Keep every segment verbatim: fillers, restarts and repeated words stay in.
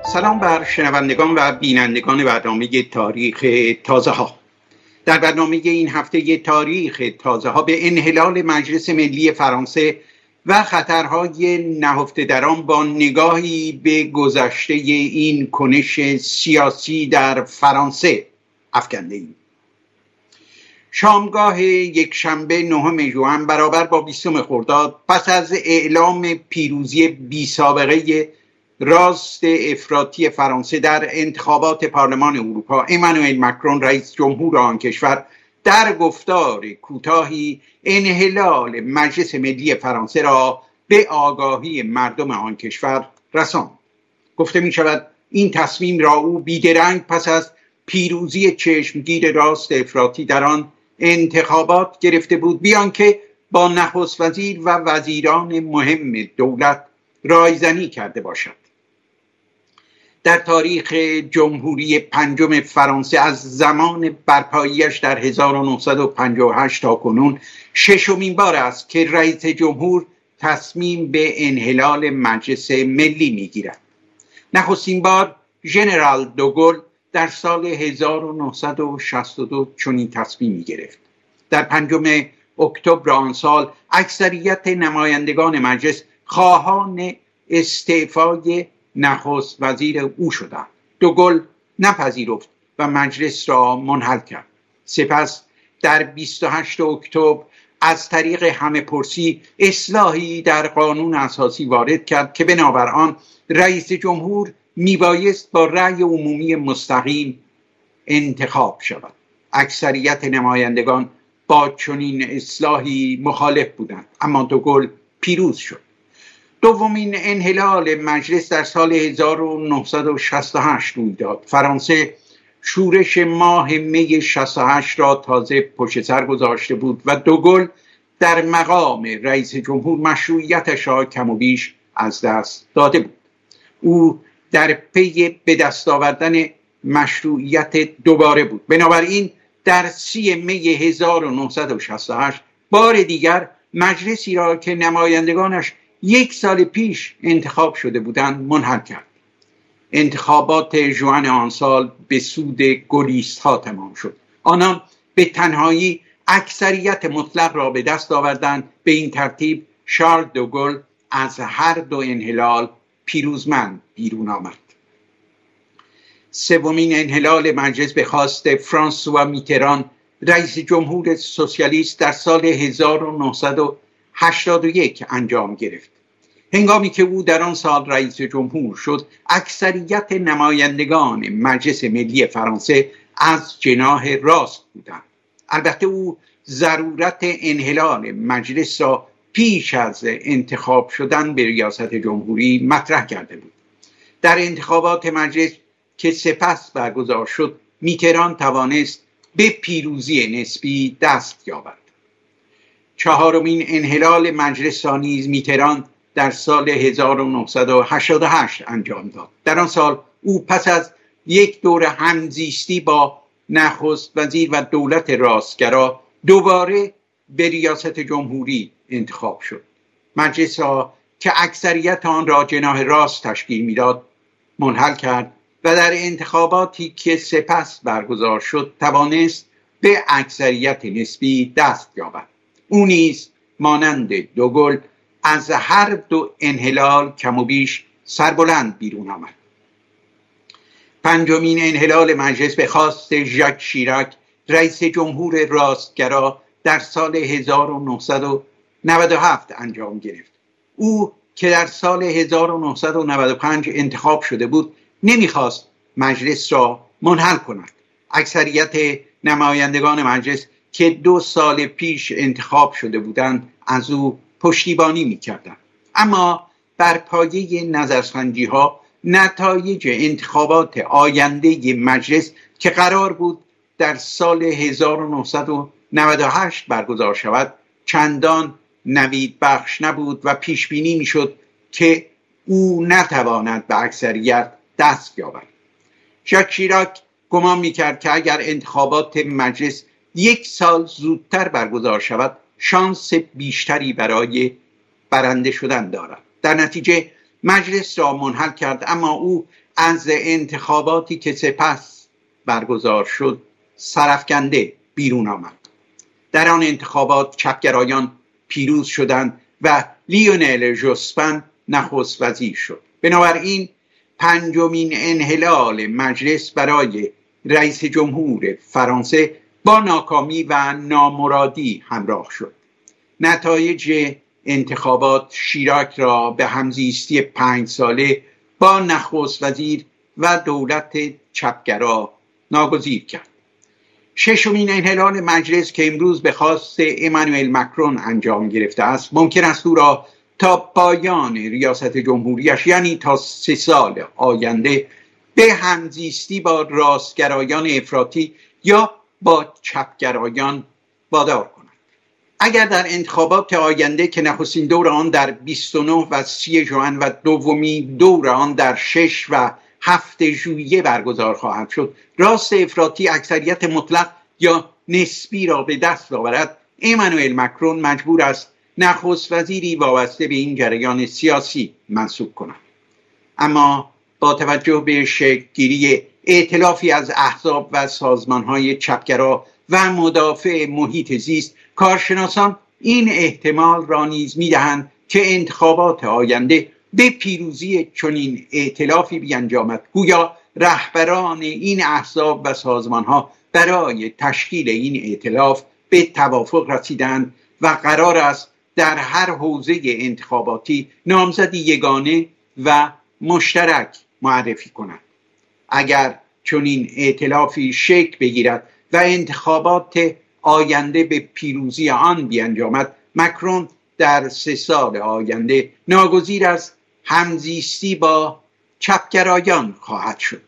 سلام بر شنوندگان و بینندگان برنامه تاریخ تازه ها. در برنامه این هفته تاریخ تازه ها به انحلال مجلس ملی فرانسه و خطرهای نهفته در آن با نگاهی به گذشته این کنش سیاسی در فرانسه افکنده ایم. شامگاه یک شنبه نهم ژوئن برابر با بیستم خرداد پس از اعلام پیروزی بی سابقه راست افراطی فرانسه در انتخابات پارلمان اروپا، امانوئل مکرون رئیس جمهور آن کشور در گفتار کوتاهی انحلال مجلس ملی فرانسه را به آگاهی مردم آن کشور رساند. گفته می شود این تصمیم را او بیدرنگ پس از پیروزی چشمگیر راست افراطی در آن انتخابات گرفته بود، بیان که با نخست وزیر و وزیران مهم دولت رایزنی کرده باشد. در تاریخ جمهوری پنجم فرانسه از زمان برپاییش در هزار و نهصد و پنجاه و هشت تا کنون ششمین بار است که رئیس جمهور تصمیم به انحلال مجلس ملی میگیرد. نخستین بار ژنرال دوگل در سال هزار و نهصد و شصت و دو چنین تصمیمی گرفت. در پنجم اکتبر آن سال اکثریت نمایندگان مجلس خواهان استعفای نخست وزیر او شدند. دوگل نپذیرفت و مجلس را منحل کرد. سپس در بیست و هشتم اکتبر از طریق همه پرسی اصلاحی در قانون اساسی وارد کرد که بنابر آن رئیس جمهور میبایست با رأی عمومی مستقیم انتخاب شود. اکثریت نمایندگان با چنین اصلاحی مخالف بودند، اما دوگل پیروز شد. دومین انحلال مجلس در سال هزار و نهصد و شصت و هشت روی داد. فرانسه شورش ماه می شصت و هشت را تازه پشت سر گذاشته بود و دوگل در مقام رئیس جمهور مشروعیتش را کم و بیش از دست داده بود. او در پی به دست آوردن مشروعیت دوباره بود. بنابراین در سی می هزار و نهصد و شصت و هشت بار دیگر مجلسی را که نمایندگانش یک سال پیش انتخاب شده بودند منحل کرد. انتخابات ژوئن آن سال به سود گلیست ها تمام شد. آنان به تنهایی اکثریت مطلق را به دست آوردند. به این ترتیب شارل دوگل از هر دو انحلال پیروزمند بیرون آمد. سومین انحلال مجلس به خواست فرانسوا میتران رئیس جمهور سوسیالیست در سال هزار و نهصد و هشتاد و یک انجام گرفت. هنگامی که او در آن سال رئیس جمهور شد، اکثریت نمایندگان مجلس ملی فرانسه از جناح راست بودند. البته او ضرورت انحلال مجلس را پیش از انتخاب شدن به ریاست جمهوری مطرح کرده بود. در انتخابات مجلس که سپس برگزار شد، میتران توانست به پیروزی نسبی دست یابد. چهارمین انحلال مجلس را نیز میتران در سال هزار و نهصد و هشتاد و هشت انجام داد. در آن سال او پس از یک دور همزیستی با نخست وزیر و دولت راستگرا دوباره به ریاست جمهوری انتخاب شد. مجلس را که اکثریت آن را جناح راست تشکیل میداد منحل کرد و در انتخاباتی که سپس برگزار شد توانست به اکثریت نسبی دست یابد. او نیز مانند دوگل از هر دو انحلال کم و بیش سربلند بیرون آمد. پنجمین انحلال مجلس به خواست ژاک شیراک رئیس جمهور راستگرا در سال هزار و نهصد و نود و هفت انجام گرفت. او که در سال هزار و نهصد و نود و پنج انتخاب شده بود نمیخواست مجلس را منحل کند. اکثریت نمایندگان مجلس که دو سال پیش انتخاب شده بودند از او پشتیبانی میکردند. اما بر پایه نظرسنجی ها نتایج انتخابات آینده مجلس که قرار بود در سال هزار و نهصد و نود و هشت برگزار شود چندان نوید بخش نبود و پیش بینی میشد که او نتواند به اکثریت دست یابد. ژاک شیراک گمان میکرد که اگر انتخابات مجلس یک سال زودتر برگزار شود شانس بیشتری برای برنده شدن دارد. در نتیجه مجلس را منحل کرد، اما او از انتخاباتی که سپس برگزار شد سرفکنده بیرون آمد. در آن انتخابات چپگرایان پیروز شدند و لیونل ژوسپن نخست وزیر شد. بنابراین پنجمین انحلال مجلس برای رئیس جمهور فرانسه با ناکامی و نامرادی همراه شد. نتایج انتخابات شیراک را به همزیستی پنج ساله با نخست وزیر و دولت چپگرا ناگزیر کرد. ششمین انحلال مجلس که امروز به خواست امانوئل مکرون انجام گرفته است ممکن است او را تا پایان ریاست جمهوریش، یعنی تا سه سال آینده، به همزیستی با راستگرایان افراطی یا با چپگرایان وادار کند. اگر در انتخابات آینده که نخستین دور آن در بیست و نه و سی ژوئن و دومی دور آن در شش و هفت ژوئیه برگزار خواهد شد، راست افراطی اکثریت مطلق یا نسبی را به دست آورد، امانوئل مکرون مجبور است نخست وزیری وابسته به این جریان سیاسی منصوب کند. اما با توجه به شکل‌گیری ائتلافی از احزاب و سازمان‌های چپگرا و مدافع محیط زیست، کارشناسان این احتمال را نیز می‌دهند که انتخابات آینده به پیروزی چنین ائتلافی بیانجامد. گویا رهبران این احزاب و سازمان‌ها برای تشکیل این ائتلاف به توافق رسیدند و قرار است در هر حوزه انتخاباتی نامزدی یگانه و مشترک معرفی کنند. اگر چنین ائتلافی شکل بگیرد و انتخابات آینده به پیروزی آن بیانجامد، مکرون در سه سال آینده ناگزیر از همزیستی با چپگرایان خواهد شد.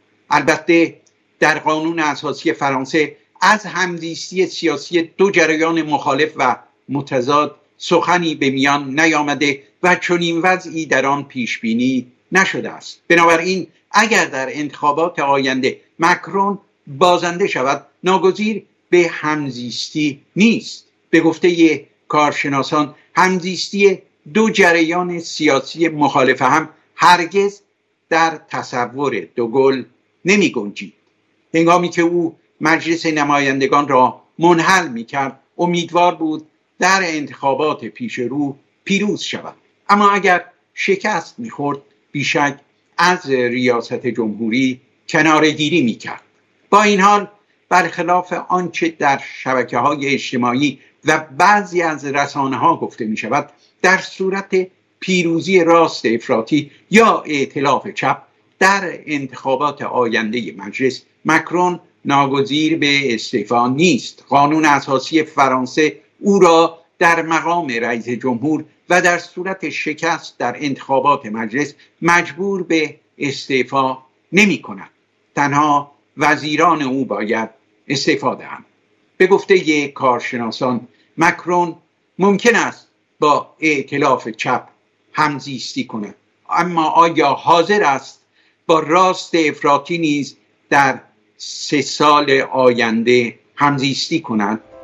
البته در قانون اساسی فرانسه از همزیستی سیاسی دو جریان مخالف و متضاد سخنی به میان نیامده و چنین وضعی در آن پیش بینی نشده است. بنابراین اگر در انتخابات آینده مکرون بازنده شود، ناگزیر به همزیستی نیست. به گفته کارشناسان، همزیستی دو جریان سیاسی مخالف هم هرگز در تصور دوگل نمی گنجید. هنگامی که او مجلس نمایندگان را منحل می کرد، امیدوار بود در انتخابات پیش رو پیروز شود. اما اگر شکست می خورد، بیشک از ریاست جمهوری کناره‌گیری می کرد. با این حال برخلاف آنچه در شبکه‌های اجتماعی و بعضی از رسانه‌ها گفته می شود، در صورت پیروزی راست افراطی یا ائتلاف چپ در انتخابات آینده مجلس، مکرون ناگزیر به استعفا نیست. قانون اساسی فرانسه او را در مقام رئیس جمهور و در صورت شکست در انتخابات مجلس مجبور به استعفا نمی کند. تنها وزیران او باید استعفا دهند. به گفته یک کارشناسان، مکرون ممکن است با ائتلاف چپ همزیستی کند، اما آیا حاضر است با راست افراطی نیز در سه سال آینده همزیستی کند؟